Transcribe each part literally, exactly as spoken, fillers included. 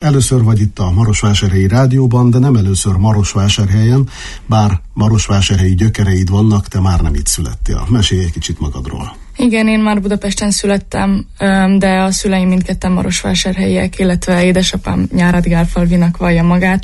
Először vagy itt a Marosvásárhelyi Rádióban, de nem először Marosvásárhelyen, bár marosvásárhelyi gyökereid vannak, te már nem itt születtél. Mesélj egy kicsit magadról. Igen, én már Budapesten születtem, de a szüleim mindketten marosvásárhelyiek, illetve édesapám Nyáradgálfalvinak vallja magát.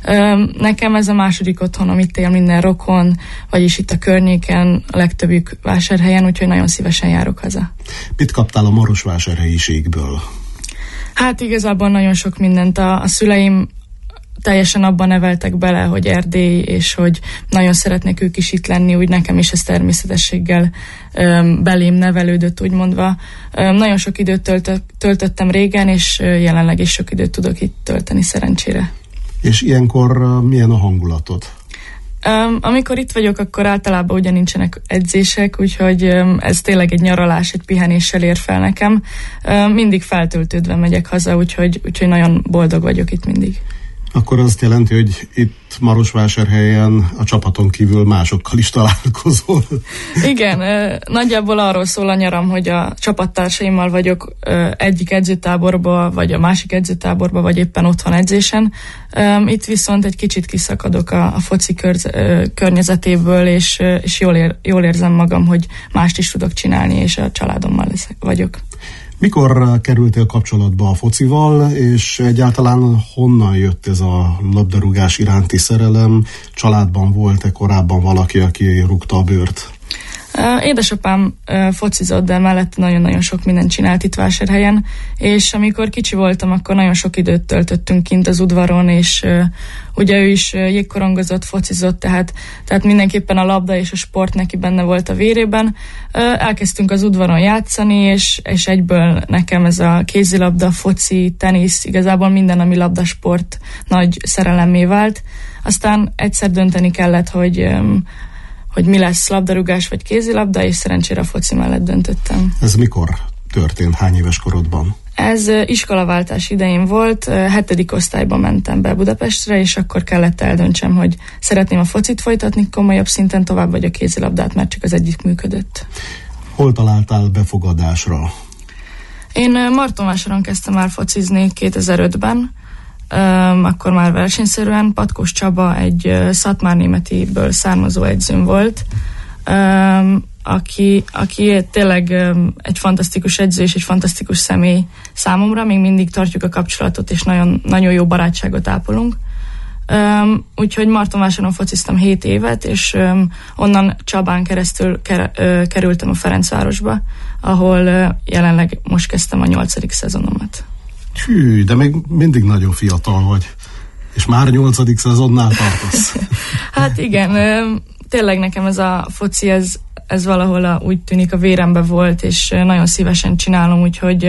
Nekem ez a második otthonom, itt él minden rokon, vagyis itt a környéken, a legtöbbjük vásárhelyen, úgyhogy nagyon szívesen járok haza. Mit kaptál a marosvásárhelyiségből? Hát igazából nagyon sok mindent. A, a szüleim teljesen abban neveltek bele, hogy Erdély, és hogy nagyon szeretnék ők is itt lenni, úgy nekem is ez természetességgel öm, belém nevelődött, úgymondva. Öm, nagyon sok időt töltött, töltöttem régen, és jelenleg is sok időt tudok itt tölteni, szerencsére. És ilyenkor milyen a hangulatod? Um, amikor itt vagyok, akkor általában ugye nincsenek edzések, úgyhogy um, ez tényleg egy nyaralás, egy pihenéssel ér fel nekem. Um, mindig feltöltődve megyek haza, úgyhogy, úgyhogy nagyon boldog vagyok itt mindig. Akkor azt jelenti, hogy itt Marosvásárhelyen a csapaton kívül másokkal is találkozol. Igen, nagyjából arról szól a nyaram, hogy a csapattársaimmal vagyok egyik edzőtáborba, vagy a másik edzőtáborba, vagy éppen otthon edzésen. Itt viszont egy kicsit kiszakadok a, a foci kör, környezetéből, és, és jól, ér, jól érzem magam, hogy mást is tudok csinálni, és a családommal leszek, vagyok. Mikor kerültél kapcsolatba a focival, és egyáltalán honnan jött ez a labdarúgás iránti szerelem? Családban volt-e korábban valaki, aki rúgta a bőrt? Édesapám focizott, de mellett nagyon-nagyon sok mindent csinált itt Vásárhelyen, és amikor kicsi voltam, akkor nagyon sok időt töltöttünk kint az udvaron, és ugye ő is jégkorongozott, focizott, tehát, tehát mindenképpen a labda és a sport neki benne volt a vérében. Elkezdtünk az udvaron játszani, és, és egyből nekem ez a kézilabda, foci, tenisz, igazából minden, ami labdasport nagy szerelemmé vált. Aztán egyszer dönteni kellett, hogy hogy mi lesz, labdarúgás vagy kézilabda, és szerencsére a foci mellett döntöttem. Ez mikor történt? Hány éves korodban? Ez iskolaváltás idején volt, hetedik osztályban mentem be Budapestre, és akkor kellett eldöntsem, hogy szeretném a focit folytatni komolyabb szinten tovább, vagy a kézilabdát, mert csak az egyik működött. Hol találtál befogadásra? Én Martonvásáron kezdtem el focizni kétezer-ötben, Um, akkor már versenyszerűen. Patkós Csaba egy uh, szatmárnémetiből származó edzőm volt, um, aki, aki tényleg um, egy fantasztikus edző és egy fantasztikus személy számomra. Még mindig tartjuk a kapcsolatot, és nagyon, nagyon jó barátságot ápolunk. Um, úgyhogy Martonvásáron fociztam hét évet, és um, onnan Csabán keresztül ker- uh, kerültem a Ferencvárosba, ahol uh, jelenleg most kezdtem a nyolcadik szezonomat. Hű, de még mindig nagyon fiatal vagy. És már nyolcadik szezonnál tartasz. Hát igen, tényleg nekem ez a foci, ez, ez valahol a, úgy tűnik a vérembe volt, és nagyon szívesen csinálom, úgyhogy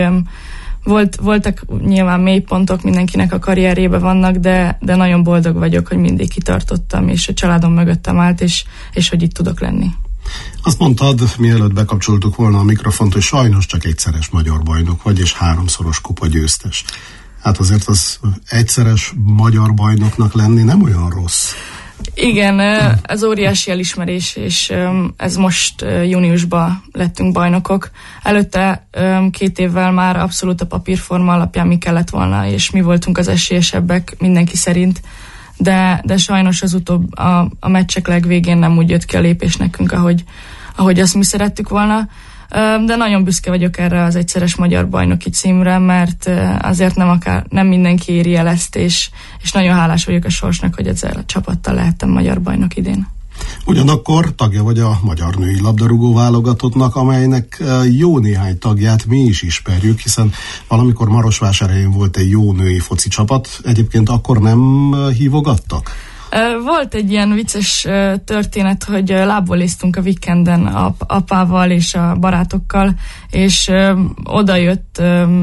volt, voltak nyilván mélypontok, mindenkinek a karrierjében vannak, de, de nagyon boldog vagyok, hogy mindig kitartottam, és a családom mögöttem állt, és, és hogy itt tudok lenni. Azt mondtad, mielőtt bekapcsoltuk volna a mikrofont, hogy sajnos csak egyszeres magyar bajnok vagy, és háromszoros kupa győztes. Hát azért az egyszeres magyar bajnoknak lenni nem olyan rossz. Igen, ez óriási elismerés, és ez most júniusban lettünk bajnokok. Előtte két évvel már abszolút a papírforma alapján mi kellett volna, és mi voltunk az esélyesebbek mindenki szerint. De, de sajnos az utóbb a, a meccsek legvégén nem úgy jött ki a lépés nekünk, ahogy, ahogy azt mi szerettük volna. De nagyon büszke vagyok erre az egyszeres magyar bajnoki címre, mert azért nem, akár, nem mindenki éri el ezt, és, és nagyon hálás vagyok a sorsnak, hogy ezzel a csapattal lehettem magyar bajnok idén. Ugyanakkor tagja vagy a magyar női labdarúgó válogatottnak, amelynek jó néhány tagját mi is ismerjük, hiszen valamikor Marosvásárhelyen volt egy jó női foci csapat, egyébként akkor nem hívogattak? Volt egy ilyen vicces történet, hogy lábvoléztunk a weekenden ap- apával és a barátokkal, és oda jött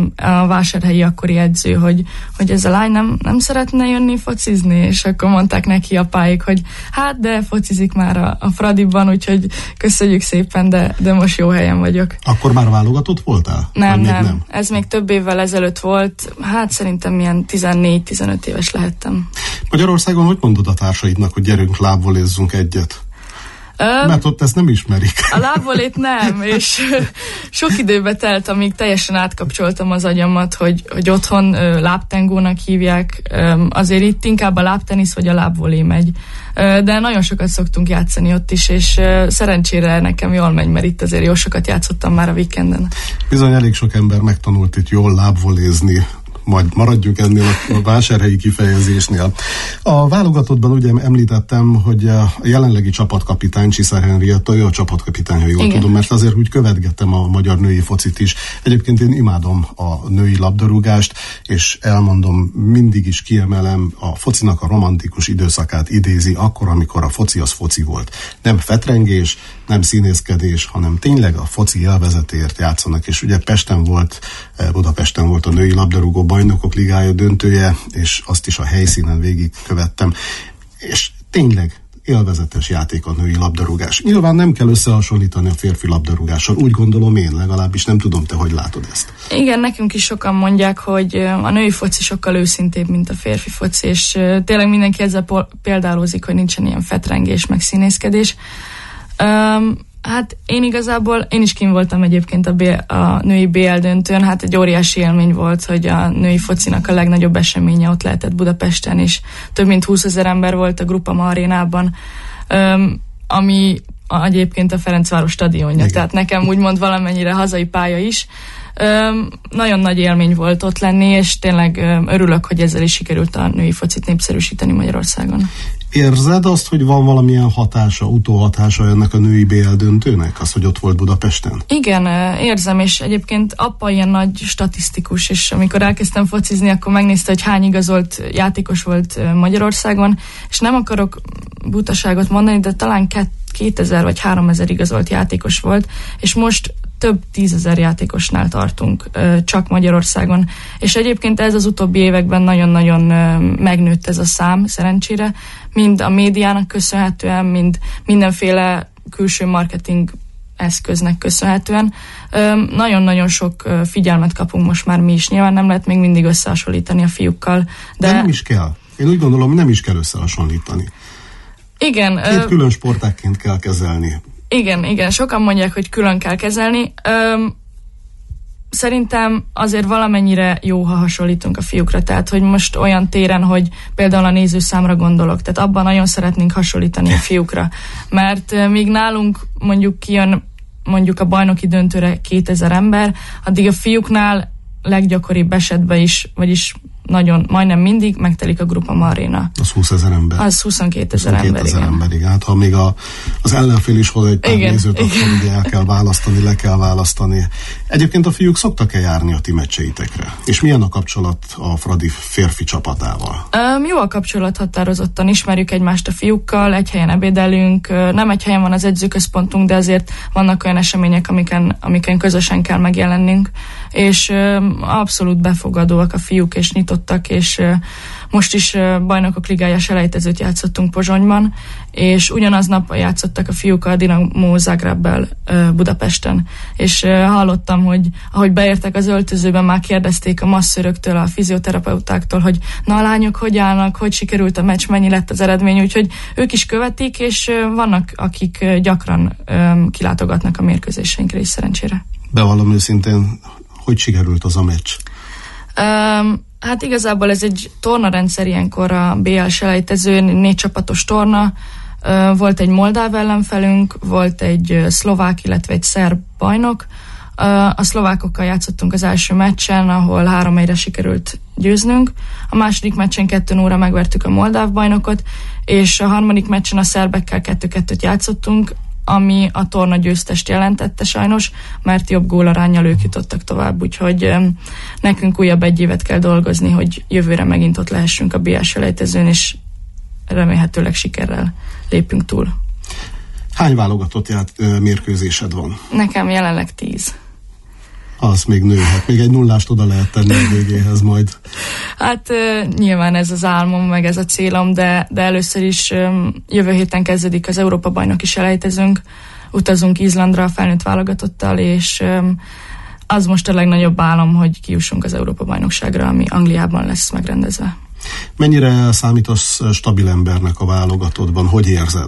a vásárhelyi akkori edző, hogy, hogy ez a lány nem, nem szeretne jönni focizni, és akkor mondták neki apáik, hogy hát de focizik már a, a Fradiban, úgyhogy köszönjük szépen, de, de most jó helyen vagyok. Akkor már válogatott voltál? Nem, nem, nem. Ez még több évvel ezelőtt volt, hát szerintem milyen tizennégy-tizenöt éves lehettem. Magyarországon hogy mondod a társaidnak, hogy gyerünk lábvolézzunk egyet? Um, Mert ott ezt nem ismerik. A lábvolét nem, és sok időbe telt, amíg teljesen átkapcsoltam az agyamat, hogy, hogy otthon lábtengónak hívják, azért itt inkább a lábtenisz vagy a lábvolé megy. De nagyon sokat szoktunk játszani ott is, és szerencsére nekem jól megy, mert itt azért jó sokat játszottam már a weekenden. Bizony elég sok ember megtanult itt jól lábvolézni, majd maradjuk ennél a vásárhelyi kifejezésnél. A válogatottban ugye említettem, hogy a jelenlegi csapatkapitány Csiszer Henrietta, ő a csapatkapitány, ha jól Igen. tudom, mert azért úgy követgettem a magyar női focit is. Egyébként én imádom a női labdarúgást, és elmondom, mindig is kiemelem, a focinak a romantikus időszakát idézi akkor, amikor a foci az foci volt. Nem fetrengés, nem színészkedés, hanem tényleg a foci élvezetéért játszanak, és ugye Pesten volt, Budapesten volt a női labdarúgó bajnokok ligája döntője, és azt is a helyszínen végig követtem, és tényleg élvezetes játék a női labdarúgás. Nyilván nem kell összehasonlítani a férfi labdarúgással, úgy gondolom én, legalábbis nem tudom, te hogy látod ezt. Igen, nekünk is sokan mondják, hogy a női foci sokkal őszintébb, mint a férfi foci, és tényleg mindenki ezzel példálózik, hogy nincsen ilyen fetrengés, meg színészkedés. Um, hát én igazából, én is kint voltam egyébként a, B, a női bé el döntőn, hát egy óriási élmény volt, hogy a női focinak a legnagyobb eseménye ott lehetett Budapesten, és több mint húszezer ember volt a Groupama arénában, um, ami a, egyébként a Ferencváros stadionja, Igen. tehát nekem úgymond valamennyire hazai pálya is. Um, nagyon nagy élmény volt ott lenni, és tényleg um, örülök, hogy ezzel is sikerült a női focit népszerűsíteni Magyarországon. Érzed azt, hogy van valamilyen hatása, utóhatása ennek a női bé el döntőnek, az, hogy ott volt Budapesten? Igen, érzem, és egyébként apa ilyen nagy statisztikus, és amikor elkezdtem focizni, akkor megnézte, hogy hány igazolt játékos volt Magyarországon, és nem akarok butaságot mondani, de talán kétezer vagy háromezer igazolt játékos volt, és most több tízezer játékosnál tartunk csak Magyarországon. És egyébként ez az utóbbi években nagyon-nagyon megnőtt ez a szám, szerencsére, mind a médiának köszönhetően, mind mindenféle külső marketing eszköznek köszönhetően. Nagyon-nagyon sok figyelmet kapunk most már mi is. Nyilván nem lehet még mindig összehasonlítani a fiúkkal. De, de nem is kell. Én úgy gondolom, hogy nem is kell összehasonlítani. Igen. Két külön sportákként kell kezelni. Igen, igen, sokan mondják, hogy külön kell kezelni. Öm, szerintem azért valamennyire jó, ha hasonlítunk a fiúkra, tehát hogy most olyan téren, hogy például a nézőszámra gondolok, tehát abban nagyon szeretnénk hasonlítani a fiúkra, mert még nálunk mondjuk kijön mondjuk a bajnoki döntőre kétezer ember, addig a fiúknál leggyakoribb esetben is, vagyis nagyon, majdnem mindig megtelik a Groupama aréna. Az húszezer ember. Az huszonkétezer ember, igen. ember, igen. Hát ha még a, az ellenfél is hoz egy pár igen, nézőt, igen. akkor ugye el kell választani, le kell választani. Egyébként a fiúk szoktak-e járni a ti meccseitekre? És milyen a kapcsolat a Fradi férfi csapatával? Um, jó a kapcsolat, határozottan ismerjük egymást a fiúkkal, egy helyen ebédelünk, nem egy helyen van az edzőközpontunk, de azért vannak olyan események, amiken, amiken közösen kell megjelennünk, és um, abszolút befogadóak a fiúk, és nyitottak, és uh, most is uh, bajnokok ligája selejtezőt játszottunk Pozsonyban, és ugyanaznap játszottak a fiúk a Dinamo Zagrebbel uh, Budapesten, és uh, hallottam, hogy ahogy beértek az öltözőben, már kérdezték a masszöröktől, a fizioterapeutáktól, hogy na a lányok hogy állnak, hogy sikerült a meccs, mennyi lett az eredmény, úgyhogy ők is követik, és uh, vannak, akik uh, gyakran um, kilátogatnak a mérkőzéseinkre is, szerencsére. Bevallom őszintén, hogy sikerült az a meccs? Um, hát igazából ez egy tornarendszer ilyenkor a bé el selejtező, négy csapatos torna, uh, volt egy moldáv ellenfelünk, volt egy uh, szlovák, illetve egy szerb bajnok. Uh, a szlovákokkal játszottunk az első meccsen, ahol három egyre sikerült győznünk. A második meccsen kettő óra megvertük a moldáv bajnokot, és a harmadik meccsen a szerbekkel kettő-kettőt játszottunk, ami a torna győztest jelentette sajnos, mert jobb gólaránnyal ők jutottak tovább, úgyhogy um, nekünk újabb egy évet kell dolgozni, hogy jövőre megint ott lehessünk a bé el selejtezőn, és remélhetőleg sikerrel lépünk túl. Hány válogatott ját, mérkőzésed van? Nekem jelenleg tíz. Az még nőhet. Még egy nullást oda lehet tenni a végéhez majd. Hát uh, nyilván ez az álmom, meg ez a célom, de, de először is um, jövő héten kezdődik az Európa-bajnoki selejtezőnk. Utazunk Izlandra a felnőtt válogatottal, és um, az most a legnagyobb álom, hogy kijussunk az Európa-bajnokságra, ami Angliában lesz megrendezve. Mennyire számítasz stabil embernek a válogatottban? Hogy érzed?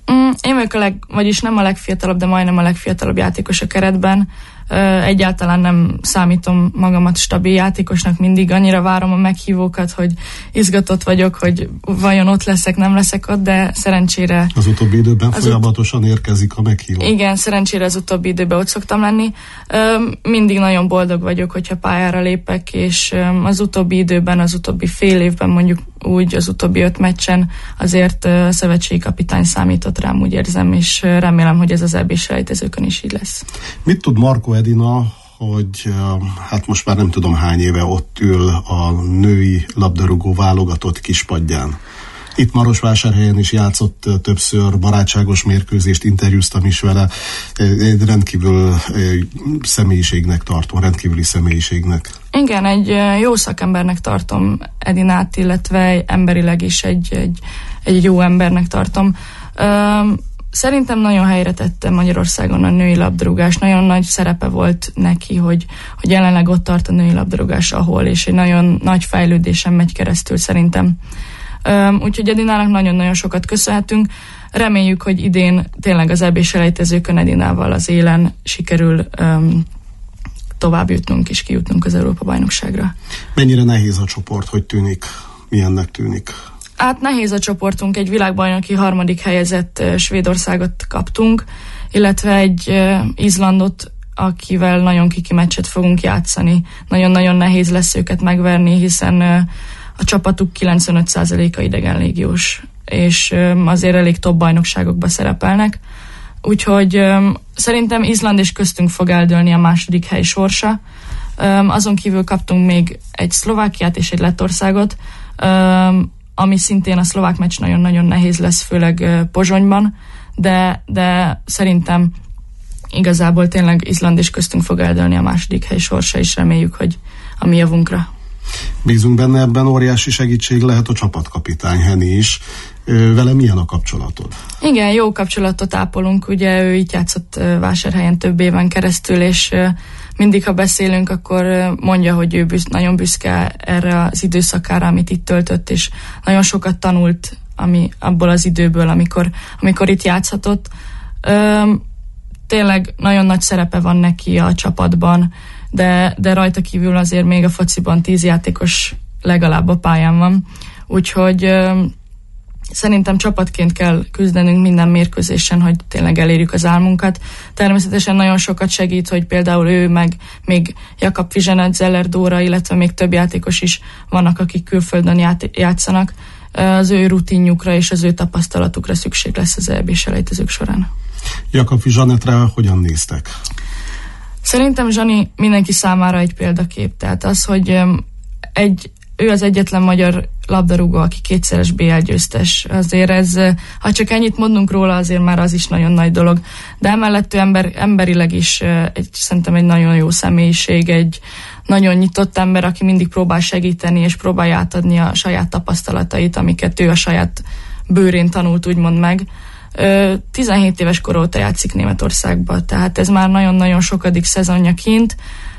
Mm, én vagyok a leg, vagyis nem a legfiatalabb, de majdnem a legfiatalabb játékos a keretben. Egyáltalán nem számítom magamat stabil játékosnak, mindig annyira várom a meghívókat, hogy izgatott vagyok, hogy vajon ott leszek, nem leszek ott, de szerencsére... Az utóbbi időben folyamatosan ut- érkezik a meghívó. Igen, szerencsére az utóbbi időben ott szoktam lenni. Mindig nagyon boldog vagyok, hogyha pályára lépek, és az utóbbi időben, az utóbbi fél évben, mondjuk úgy az utóbbi öt meccsen azért szövetségi kapitány számított rám, úgy érzem, és remélem, hogy ez az é bé-selejtezőkön is így lesz. Mit tud Markó Edina, hogy hát most már nem tudom hány éve ott ül a női labdarúgó válogatott kispadján? Itt Marosvásárhelyen is játszott többször, barátságos mérkőzést, interjúztam is vele. Egy rendkívül személyiségnek tartom, rendkívüli személyiségnek. Igen, egy jó szakembernek tartom Edinát, illetve emberileg is egy, egy, egy jó embernek tartom. Szerintem nagyon helyre tette Magyarországon a női labdarúgás. Nagyon nagy szerepe volt neki, hogy, hogy jelenleg ott tart a női labdarúgás, ahol, és egy nagyon nagy fejlődésen megy keresztül szerintem. Úgyhogy Edinának nagyon-nagyon sokat köszönhetünk. Reméljük, hogy idén tényleg az é bé-selejtezőkön Edinával az élen sikerül um, tovább jutnunk és kijutnunk az Európa-bajnokságra. Mennyire nehéz a csoport, hogy tűnik? Milyennek tűnik? Hát nehéz a csoportunk, egy világbajnoki harmadik helyezett Svédországot kaptunk, illetve egy uh, Izlandot, akivel nagyon kiki meccset fogunk játszani. Nagyon-nagyon nehéz lesz őket megverni, hiszen uh, a csapatuk kilencvenöt százaléka idegen légiós, és um, azért elég top bajnokságokba szerepelnek. Úgyhogy um, szerintem Izland és köztünk fog eldőlni a második hely sorsa. Um, azon kívül kaptunk még egy Szlovákiát és egy Lettországot, um, ami szintén a szlovák meccs nagyon-nagyon nehéz lesz, főleg uh, Pozsonyban, de, de szerintem igazából tényleg Izland és köztünk fog eldőlni a második hely sorsa, és reméljük, hogy a mi javunkra. Bízunk benne, ebben óriási segítség lehet a csapatkapitány Henny is. Vele milyen a kapcsolatod? Igen, jó kapcsolatot ápolunk, ugye ő itt játszott Vásárhelyen több éven keresztül, és mindig, ha beszélünk, akkor mondja, hogy ő büsz, nagyon büszke erre az időszakára, amit itt töltött, és nagyon sokat tanult ami, abból az időből, amikor, amikor itt játszhatott. Üm, tényleg nagyon nagy szerepe van neki a csapatban, de, de rajta kívül azért még a fociban tíz játékos legalább a pályán van. Úgyhogy üm, szerintem csapatként kell küzdenünk minden mérkőzésen, hogy tényleg elérjük az álmunkat. Természetesen nagyon sokat segít, hogy például ő, meg még Jakab Vizsenet, Zeller Dóra, illetve még több játékos is vannak, akik külföldön ját- játszanak. Az ő rutinjukra és az ő tapasztalatukra szükség lesz az é bé-selejtezők során. Jakab Vizsenetre hogyan néztek? Szerintem Zsani mindenki számára egy példakép. Tehát az, hogy egy, ő az egyetlen magyar labdarúgó, aki kétszeres bé el győztes. Azért ez, ha csak ennyit mondunk róla, azért már az is nagyon nagy dolog. De emellett ő ember, emberileg is egy, szerintem egy nagyon jó személyiség, egy nagyon nyitott ember, aki mindig próbál segíteni, és próbálja átadni a saját tapasztalatait, amiket ő a saját bőrén tanult, úgymond meg. tizenhét éves kor óta játszik Németországban, tehát ez már nagyon-nagyon sokadik szezonja kint,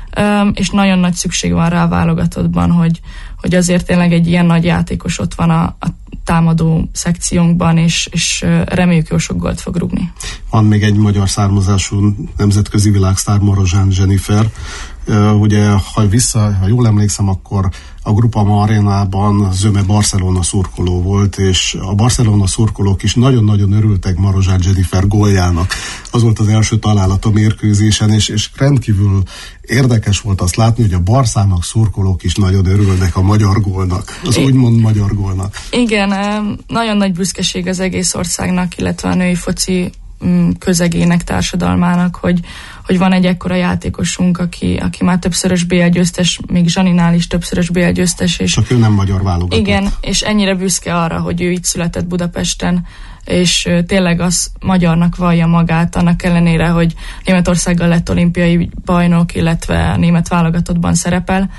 és nagyon nagy szükség van rá a válogatottban, hogy, hogy azért tényleg egy ilyen nagy játékos ott van a, a támadó szekciónkban, és, és reméljük jó sok gólt fog rúgni. Van még egy magyar származású nemzetközi világsztár, Marozsán Jennifer. Ugye, ha vissza, ha jól emlékszem, akkor a Groupama arénában zöme Barcelona szurkoló volt, és a Barcelona szurkolók is nagyon-nagyon örültek Marozsán Jennifer góljának. Az volt az első találat a mérkőzésen, és, és rendkívül érdekes volt azt látni, hogy a Barszának szurkolók is nagyon örülnek a magyar gólnak, az I- úgymond magyar gólnak. Igen, nagyon nagy büszkeség az egész országnak, illetve a női foci közegének, társadalmának, hogy, hogy van egy ekkora játékosunk, aki, aki már többszörös bé el győztes, még Zsaninál is többszörös bé el győztes. És csak ő nem magyar válogatott. Igen, és ennyire büszke arra, hogy ő itt született Budapesten, és tényleg az magyarnak vallja magát, annak ellenére, hogy Németországgal lett olimpiai bajnok, illetve a német válogatottban szerepel.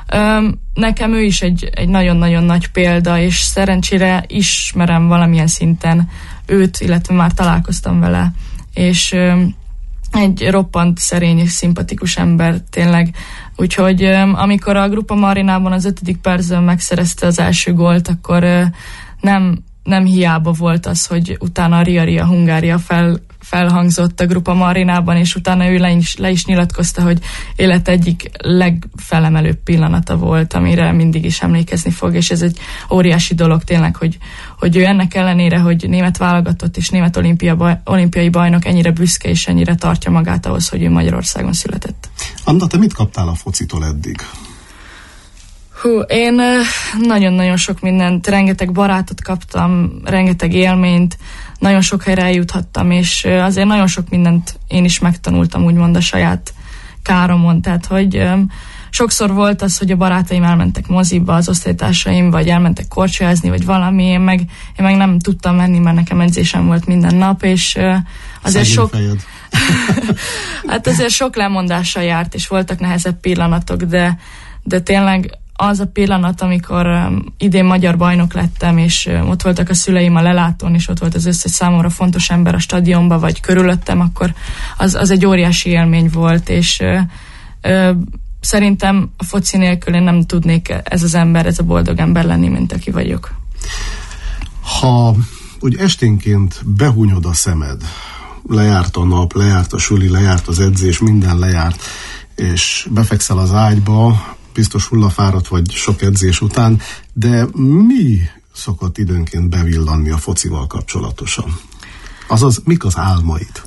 Nekem ő is egy, egy nagyon-nagyon nagy példa, és szerencsére ismerem valamilyen szinten őt, illetve már találkoztam vele, és egy roppant szerény és szimpatikus ember tényleg. Úgyhogy amikor a Groupama arénában az ötödik percben megszerezte az első gólt, akkor nem, nem hiába volt az, hogy utána a Ria Ria Hungária fel, felhangzott a Grupa Marinában, és utána ő le is, le is nyilatkozta, hogy élet egyik legfelemelőbb pillanata volt, amire mindig is emlékezni fog, és ez egy óriási dolog tényleg, hogy, hogy ő ennek ellenére, hogy német válogatott és német olimpia baj, olimpiai bajnok ennyire büszke és ennyire tartja magát ahhoz, hogy ő Magyarországon született. Anna, te mit kaptál a focitól eddig? Hú, én nagyon-nagyon sok mindent, rengeteg barátot kaptam, rengeteg élményt, nagyon sok helyre eljuthattam, és azért nagyon sok mindent én is megtanultam, úgymond a saját káromon. Tehát, hogy sokszor volt az, hogy a barátaim elmentek moziba, az osztálytársaim, vagy elmentek korcsolyázni, vagy valami, én meg, én meg nem tudtam menni, mert nekem edzésem volt minden nap, és azért Szegény sok... fejed. Hát azért sok lemondással járt, és voltak nehezebb pillanatok, de, de tényleg az a pillanat, amikor um, idén magyar bajnok lettem, és um, ott voltak a szüleim a lelátón, és ott volt az összes számomra fontos ember a stadionban, vagy körülöttem, akkor az, az egy óriási élmény volt, és uh, uh, szerintem a foci nélkül én nem tudnék ez az ember, ez a boldog ember lenni, mint aki vagyok. Ha úgy esténként behúnyod a szemed, lejárt a nap, lejárt a suli, lejárt az edzés, minden lejárt, és befekszel az ágyba, biztos hullafáradt vagy sok edzés után, de mi szokott időnként bevillanni a focival kapcsolatosan? Azaz, mik az álmaid?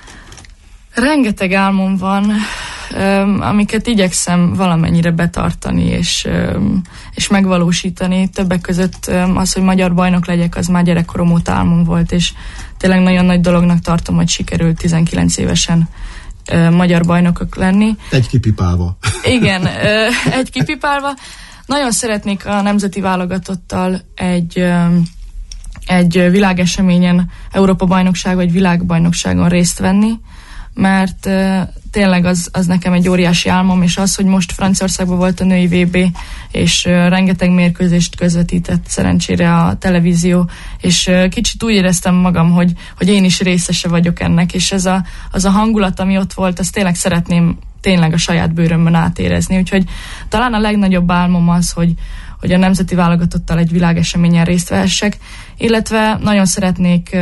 Rengeteg álmom van, amiket igyekszem valamennyire betartani és, és megvalósítani. Többek között az, hogy magyar bajnok legyek, az már gyerekkorom óta álmom volt, és tényleg nagyon nagy dolognak tartom, hogy sikerült tizenkilenc évesen magyar bajnokok lenni. Egy kipipálva. Igen, egy kipipálva. Nagyon szeretnék a nemzeti válogatottal egy, egy világeseményen, Európa-bajnokság vagy világbajnokságon részt venni, mert tényleg az, az nekem egy óriási álmom, és az, hogy most Franciaországban volt a női vé bé, és rengeteg mérkőzést közvetített szerencsére a televízió, és kicsit úgy éreztem magam, hogy, hogy én is részese vagyok ennek, és ez a, az a hangulat, ami ott volt, azt tényleg szeretném tényleg a saját bőrömön átérezni, úgyhogy talán a legnagyobb álmom az, hogy, hogy a nemzeti válogatottal egy világeseményen részt vehessek, illetve nagyon szeretnék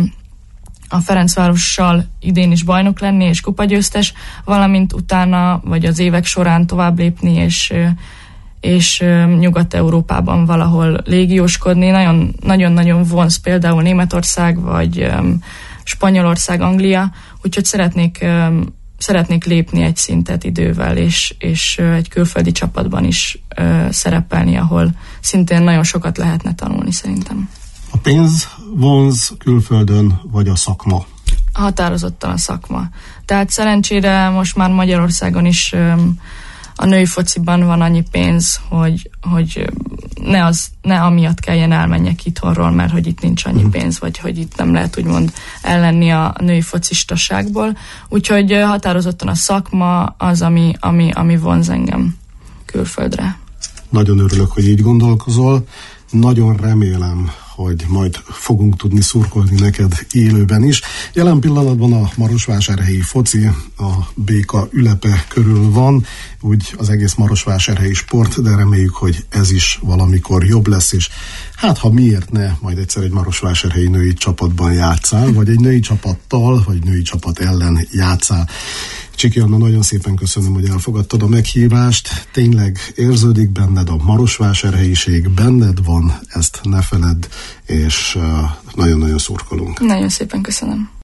a Ferencvárossal idén is bajnok lenni és kupagyőztes, valamint utána, vagy az évek során tovább lépni, és, és Nyugat-Európában valahol légióskodni. Nagyon, nagyon-nagyon vonz például Németország, vagy um, Spanyolország, Anglia, úgyhogy szeretnék, um, szeretnék lépni egy szintet idővel, és, és uh, egy külföldi csapatban is uh, szerepelni, ahol szintén nagyon sokat lehetne tanulni szerintem. A pénz vonz külföldön, vagy a szakma? Határozottan a szakma. Tehát szerencsére most már Magyarországon is um, a női fociban van annyi pénz, hogy, hogy ne, az, ne amiatt kelljen elmenjek itthonról, mert hogy itt nincs annyi pénz, vagy hogy itt nem lehet úgymond ellenni a női focistaságból. Úgyhogy határozottan a szakma az, ami, ami, ami vonz engem külföldre. Nagyon örülök, hogy így gondolkozol. Nagyon remélem, hogy majd fogunk tudni szurkolni neked élőben is. Jelen pillanatban a marosvásárhelyi foci a béka ülepe körül van, úgy az egész marosvásárhelyi sport, de reméljük, hogy ez is valamikor jobb lesz, és hát ha miért ne, majd egyszer egy marosvásárhelyi női csapatban játszál, vagy egy női csapattal, vagy női csapat ellen játszál. Csiki Anna, nagyon szépen köszönöm, hogy elfogadtad a meghívást. Tényleg érződik benned a marosvásárhelyiség, benned van, ezt ne feledd, és nagyon-nagyon szurkolunk. Nagyon szépen köszönöm.